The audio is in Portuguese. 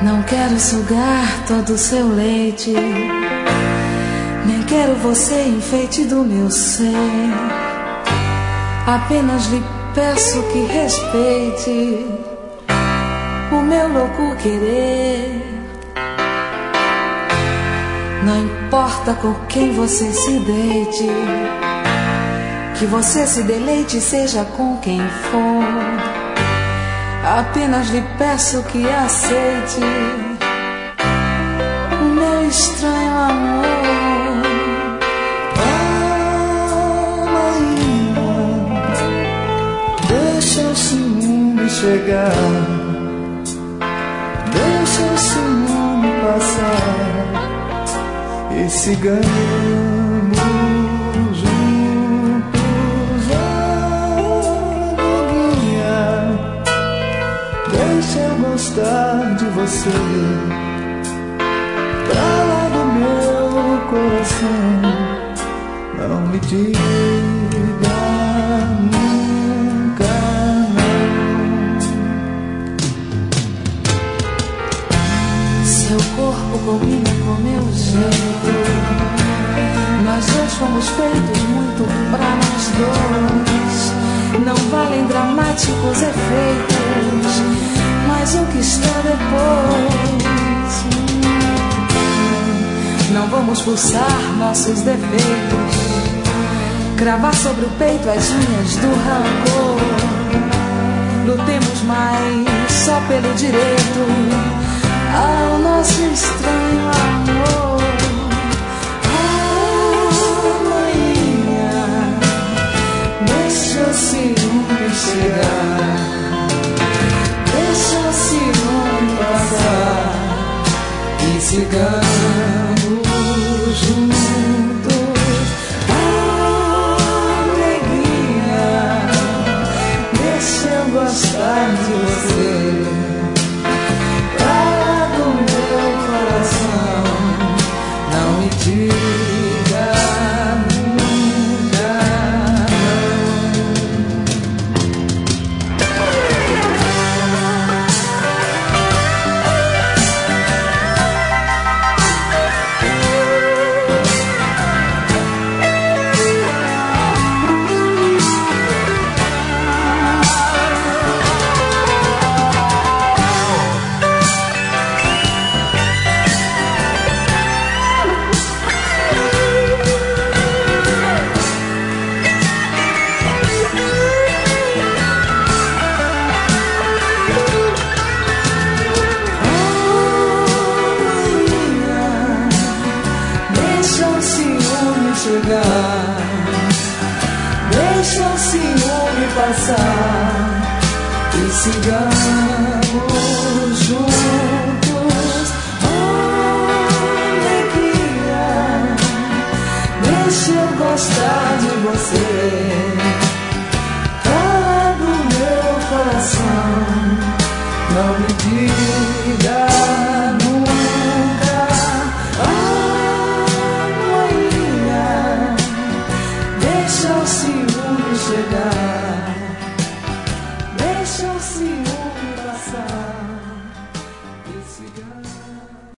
Não quero sugar todo o seu leite, nem quero você enfeite do meu ser. Apenas lhe peço que respeite o meu louco querer. Não importa com quem você se deite, que você se deleite seja com quem for. Apenas lhe peço que aceite o meu estranho amor. Ah, Maria, deixa o ciúme chegar, deixa o ciúme passar e sigamos juntos. Amiguinha, deixa eu gostar de você, pra lá do meu coração. Não me diga nunca não. Seu corpo combina com meu jeito, nós dois fomos feitos muito pra nós dois. Não valem dramáticos efeitos, mas o que está depois. Não vamos pulsar nossos defeitos, cravar sobre o peito as unhas do rancor. Lutemos mais só pelo direito ao nosso estranho amor. Ah, manhã, deixa o ciúme chegar, deixa o ciúme passar e sigamos juntos. Ah, neguinha, deixa eu gostar de você, pra lá do meu coração. Não me diga nunca chegar, deixa o ciúme passar e sigamos juntos. Oh, neguinha, deixa eu gostar de você, pra lá do meu coração. Não me diga